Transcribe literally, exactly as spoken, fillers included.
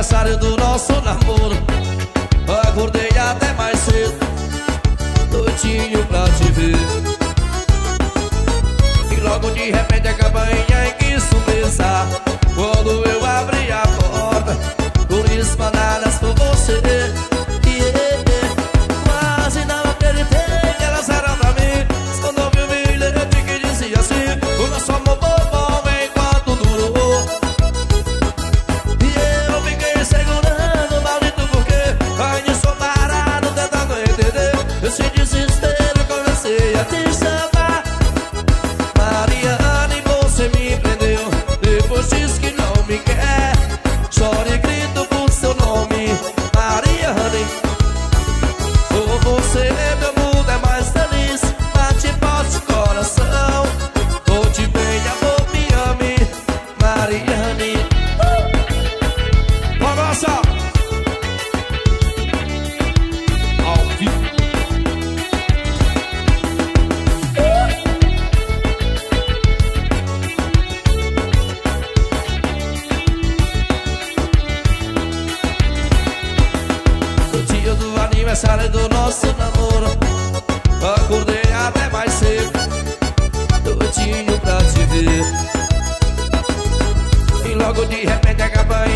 aniversário do nosso namoro. Acordei até mais cedo, doidinho pra te ver. E logo de repente a campainha quis começar. Quando eu abri a porta, por espanadas por você. Yeah. Quase não acreditei que elas eram pra mim. Quando ouvi o bilhete que dizia assim: o nosso amor foi bom enquanto durou. E eu fiquei segurando o maldito porque ainda sou parado tentando entender. Esse desespero comecei a te chamar. Mariana, e você me prendeu. Depois diz que não me quer. Choro e grito por seu nome, Mariana. Por você meu mundo é mais feliz. Bate forte coração. Volte bem, amor, me ame, Mariana. uh! Nossa! Ao vivo. No dia do aniversário do nosso namoro, acordei até mais cedo, doidinho pra te ver. E logo de repente a campainha